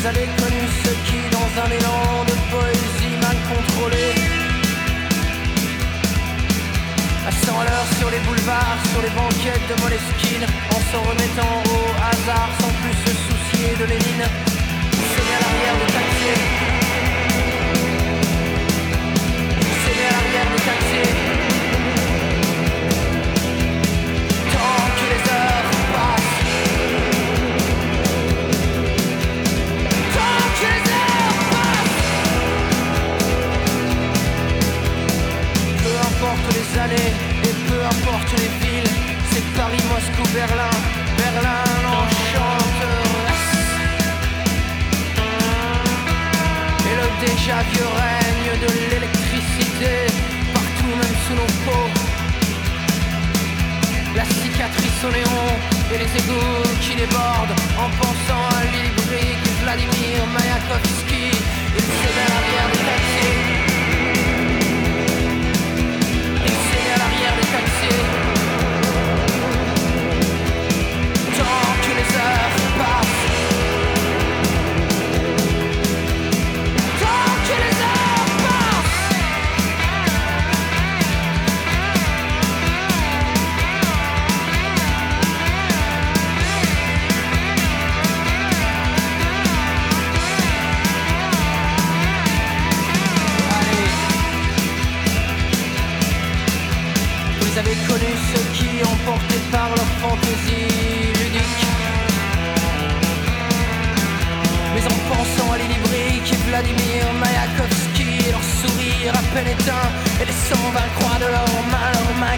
avez connu ceux qui, dans un élan de poésie mal contrôlée, sans l'heure sur les boulevards, sur les banquettes de Moleskine, en s'en remettant au hasard sans plus se soucier de Lénine, c'est à l'arrière du taxi. C'est à l'arrière du taxi. Tant que les heures passent, tant que les heures passent, peu importe les années et peu importe les villes, c'est Paris, Moscou, Berlin, Berlin l'enchanteresse. Et le déjà vieux règne de l'électricité, partout même sous nos peaux. La cicatrice au néon et les égouts qui débordent en pensant à Lily Brick et Vladimir Mayakovsky. Il se met à l'arrière du taxi. Il se met à l'arrière du taxi. Tant que les heures passent, tant que les heures passent. Allez, vous avez connu ceux qui, emportés par leur fantaisie ludique, mais en pensant à Lily Brick et Vladimir Mayakovsky, leur sourire à peine éteint et les 120 croix de leurs mains